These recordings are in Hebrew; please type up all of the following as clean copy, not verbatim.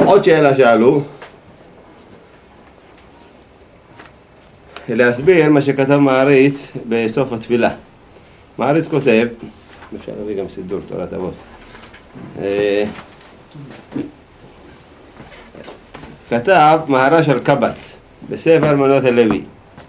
עוד שאלה שאלו, להסביר מה שכתב מעריץ בסוף התפילה. מעריץ כותב, אפשר להביא גם סידור תורת אבות, כתב מהר"ש על קבץ בספר מנות הלוי.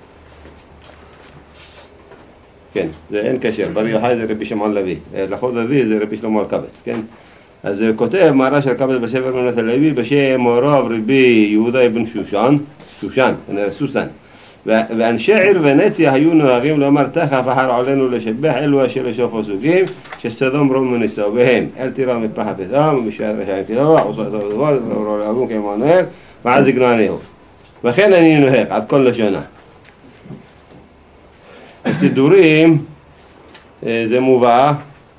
כן, זה אין קשר, בר יוחאי זה רבי שמעון לוי, לחודזי זה רבי שלמה אלקבץ, כן? אז הוא כותב מהר"ש על קבץ בספר מנות הלוי בשם מוריו רבי יהודה אבן שושן, סוסן. ואנשי עיר ונציה היו נוהגים לומר תכף אחר עלינו לשבח אלו אשר לשופו סוגים שסדום רום וניסו בהם אל תירא מפח פתאום ומשעת רשעים כדבו עשו את הדבר ואורו לאבון כמענואל ועז יגנענהו וכן אני נוהג עד כל לשונה. הסידורים זה מובא,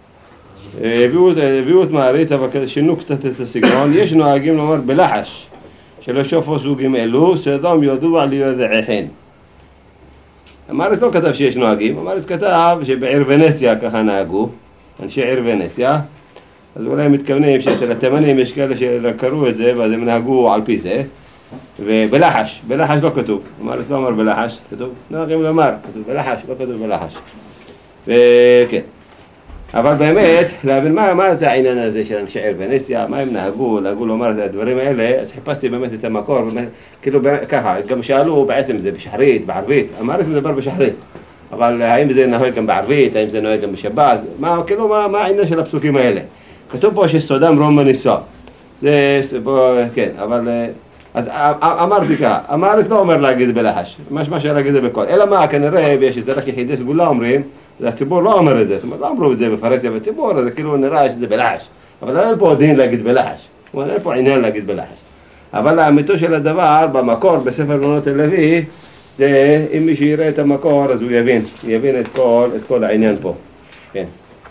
הביאו את מעריץ אבל שינו קצת את הסגנון. יש נוהגים לומר בלחש שלשופו סוגים אלו סדום ידוע ליודעיכן. המעריץ לא כתב שיש נוהגים, המעריץ כתב שבעיר ונציה ככה נהגו, אנשי עיר ונציה, אז אולי הם מתכוונים שאצל התימנים יש כאלה שקראו את זה ואז הם נהגו על פי זה, ובלחש, בלחש לא כתוב, המעריץ לא אמר בלחש, כתוב נוהגים לומר, כתוב בלחש, לא כתוב בלחש, וכן. אבל באמת, להבין מה זה העניין הזה של אנשי עיר ונציה, מה הם נהגו לומר את הדברים האלה, אז חיפשתי באמת את המקור, באמת, כאילו ככה, גם שאלו בעצם זה בשחרית, בערבית, המעריץ מדבר בשחרית, אבל האם זה נוהג גם בערבית, האם זה נוהג גם בשבת, כאילו מה העניין של הפסוקים האלה? כתוב פה שסודם רום וניסו, זה, כן, אבל, אז אמרתי ככה, המעריץ לא אומר להגיד בלחש, מה שלהגיד זה בקול, אלא מה, כנראה, יש איזה רק יחידי סגולה אומרים, הציבור לא אומר את זה, זאת אומרת, לא אמרו את זה בפרסיה בציבור, אז כאילו נראה שזה בלחש. אבל אין פה דין להגיד בלחש, אין פה עניין להגיד בלחש. אבל האמיתו של הדבר, במקור, בספר מנות הלוי, זה אם מי שיראה את המקור, אז הוא יבין את כל העניין פה. כן.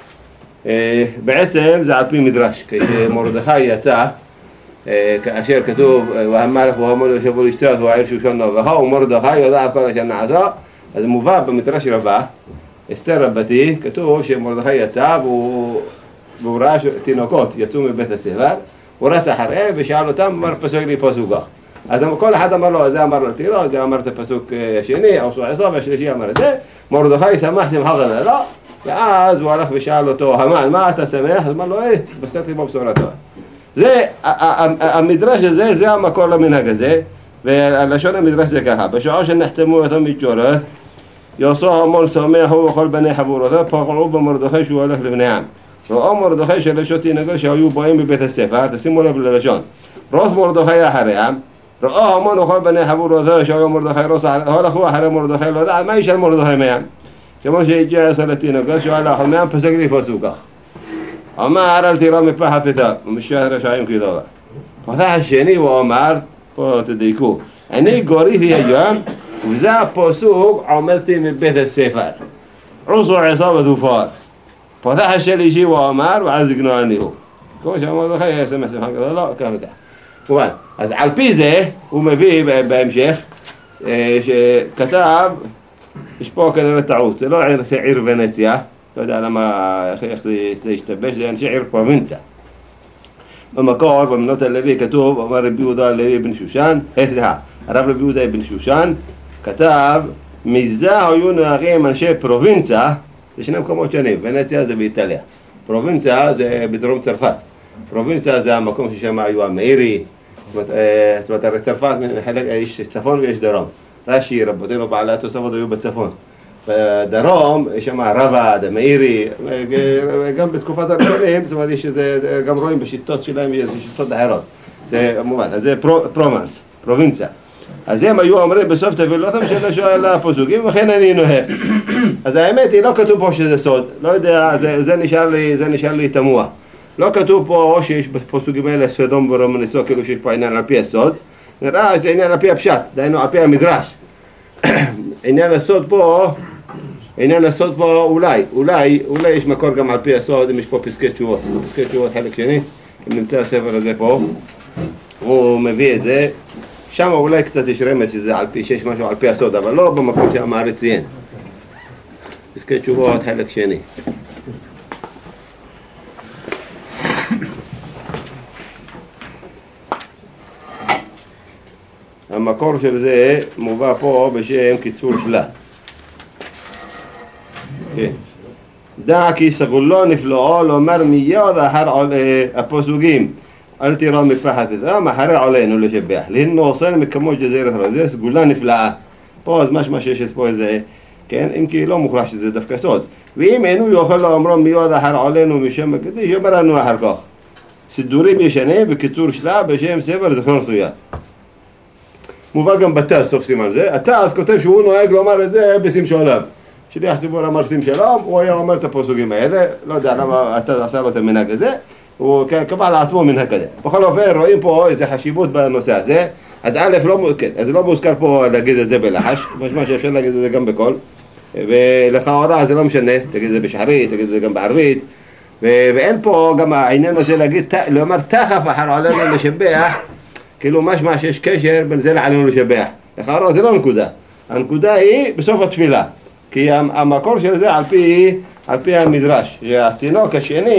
בעצם זה על פי מדרש, כשמרדכי יצא, כאשר כתוב, והמלך והמון יושבו לשתות, והעיר שושן נובחו, ומרדכי יודע על כל אשר נעשו, אז מובא במדרש רבה, אסתר רבתי, כתוב שמרדכי יצא והוא ראה תינוקות יצאו מבית הספר, הוא רץ אחריהם ושאל אותם, אמר פסוק לי פסוק כך. אז כל אחד אמר לו, זה אמר לו תירו, זה אמר את הפסוק השני, עשו עשו, והשלישי אמר את זה, מרדכי שמח שמחה גדולה, ואז הוא הלך ושאל אותו, המן, מה אתה שמח? אז אמר לו, בסרתי בו בשורה טובה. זה, המדרש הזה, זה המקור למנהג הזה, ולשון המדרש זה ככה, בשעה שנחתמו אותו מתג'ורת, יעשו המון שמח הוא וכל בני חבורתו, פגעו במרדכי שהוא הולך לבניהם. ראו מרדכי שלשות תינוקות שהיו באים בבית הספר, תשימו לב ללשון. רוס מרדכי אחריהם, ראו המון וכל בני חבורתו שהיו מרדכי רוס, הולכו אחרי מרדכי, לא יודע, מה ישאל מרדכי מהם? כמו שהגיע עשר לתינוקות, שהוא הלך מהם, פסק לי פסוק כך. אמר אל תירא מפח הפתאום, ומשעת רשעים כדובה. פתח השני הוא אמר, פה תדייקו, אני גוריתי היום, וזה הפסוק עומדתי מבית הספר. עושו עשו ודופר. פתח השלישי הוא אמר, ואז יגנענהו. כמו שאמר לך, שמח שמחה כזה, לא, כך וכך. כמובן, אז על פי זה, הוא מביא בהמשך, שכתב, יש פה כנראה טעות, זה לא עיר ונציה, לא יודע למה, איך זה השתבש, זה אנשי עיר פרובינציה. במקור, במנות הלוי כתוב, אמר רבי יהודה הלוי בן שושן, הרב רבי יהודה בן שושן, כתב, מזה היו נוהגים אנשי פרובינציה, זה שני מקומות שונים, ונציה זה באיטליה, פרובינציה זה בדרום צרפת, פרובינציה זה המקום ששם היו המאירי, זאת אומרת, הרי צרפת יש צפון ויש דרום, רש"י, רבותינו בעלי התוספות היו בצפון, בדרום יש שם רבד, המאירי, גם בתקופת הראשונים, זאת אומרת, גם רואים בשיטות שלהם, יש שיטות אחרות, זה מובן, אז זה פרובנס, פרובינציה. אז הם היו אומרים בסוף תפילותם של השואל הפסוקים, וכן אני נוהג. אז האמת היא, לא כתוב פה שזה סוד, לא יודע, זה נשאר לי תמוה. לא כתוב פה או שיש בפסוקים האלה סדום ורום וניסו, כאילו שיש פה עניין על פי הסוד, נראה שזה עניין על פי הפשט, דהיינו על פי המדרש. עניין הסוד פה אולי יש מקור גם על פי הסוד, אם יש פה פסקי תשובות, פסקי תשובות חלק שני, אם נמצא הספר הזה פה, הוא מביא את זה, שם אולי קצת יש רמז שזה על פי, שיש משהו על פי הסוד, אבל לא במקום שהמעריץ ציין. פסקי תשובות חלק שני. המקור של זה מובא פה בשם קיצור שלה. דע כי סגולו נפלאו לומר מיד אחר הפסוקים אל תירא מפחד פתאום אחרי עלינו לשבח להינו עושה מקמו ג'זירת רזה סגולה נפלאה. פה אז משמע שיש פה איזה, כן, אם כי לא מוכרח שזה דווקא סוד. ואם אינו יוכל לאמרו מיד אחר עלינו משם הקדיש יאמר לנו אחר כך סידורים ישנים וקיצור שלה בשם ספר זכרון סויה. מובא גם בתז סוף סימן זה. התז כותב שהוא נוהג לומר את זה בשים שלום. שליח ציבור אמר שים שלום, הוא היה אומר את הפסוקים האלה, לא יודע למה התז עשה לו את המנהג הזה, הוא קבע לעצמו מנהג כזה. בכל אופן רואים פה איזה חשיבות בנושא הזה, אז א' לא מוזכר פה להגיד את זה בלחש, משמע שאפשר להגיד את זה גם בקול, ולכאורה זה לא משנה, תגיד את זה בשחרית, תגיד את זה גם בערבית, ואין פה גם העניין הזה לומר תחף אחר עלינו לשבח, כאילו משמע שיש קשר בין זה לעלינו לשבח. לכאורה זה לא נקודה, הנקודה היא בסוף התפילה, כי המקור של זה על פי המדרש, שהתינוק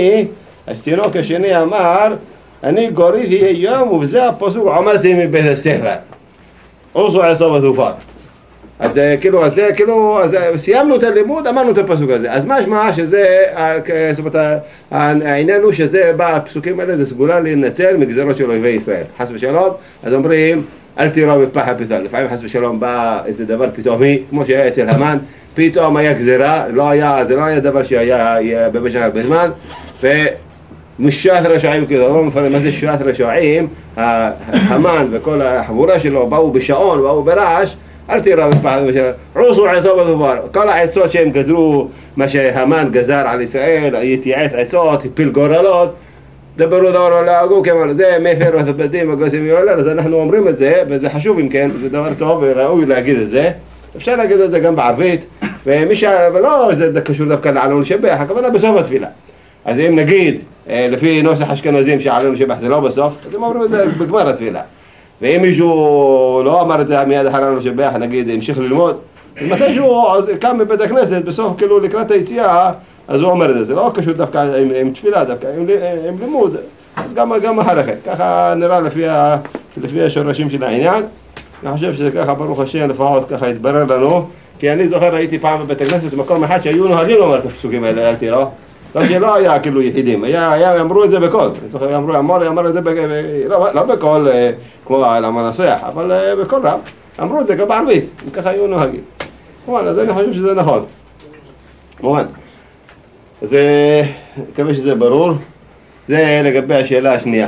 השני אמר אני גוריתי היום ובזה הפסוק עמדתי מבית הספר עושו עשו ותופר. אז סיימנו את הלימוד, אמרנו את הפסוק הזה. אז משמע שזה, זאת אומרת, העניין הוא שזה בפסוקים האלה, זה סגולה להינצל מגזרות של אויבי ישראל. חס ושלום, אז אומרים, אל תירא מפחד פתאום. לפעמים חס ושלום בא איזה דבר פתאומי, כמו שהיה אצל המן, פתאום היה גזרה, זה לא היה דבר שהיה במשך הרבה זמן, ומשעת רשעים כזה, לא מפרם מה זה שעת רשעים, המן וכל החבורה שלו באו בשעון, באו ברעש, אל תירא מפחד ושלום, עושו עשו ותופר. כל העצות שהם גזרו, מה שהמן גזר על ישראל, יתייעץ עצות, הפיל גורלות, דברו דברו להגו, כמו זה מפר ותפדים וגוסים יולד, אז אנחנו אומרים את זה, וזה חשוב אם כן, זה דבר טוב וראוי להגיד את זה. אפשר להגיד את זה גם בערבית, ולא זה קשור דווקא לעלינו לשבח, הכוונה בסוף התפילה. אז אם נגיד, לפי נוסח אשכנזים שעלינו לשבח זה לא בסוף, אז הם אומרים את זה בגמר התפילה. ואם מישהו לא אמר את זה מיד אחר עלינו לשבח, נגיד, המשיך ללמוד, אז מתישהו קם מבית הכנסת, בסוף כאילו לקראת היציאה, אז הוא אומר את זה. זה לא קשור דווקא עם תפילה, דווקא עם לימוד, אז גם אחר כך. ככה נראה לפי השורשים של העניין. אני חושב שזה ככה, ברוך השם, לפחות ככה התברר לנו, כי אני זוכר, הייתי פעם בבית הכנסת במקום אחד שהיו נוהגים לומר את הפסוקים האלה, אל תירא. לא שלא היה כאילו יחידים, אמרו את זה בקול. אני זוכר, אמרו את זה לא בקול כמו על המנסח, אבל בקול רב. אמרו את זה גם בערבית, וככה היו נוהגים. אז אני חושב שזה נכון. מובן. אז מקווה שזה ברור. זה לגבי השאלה השנייה.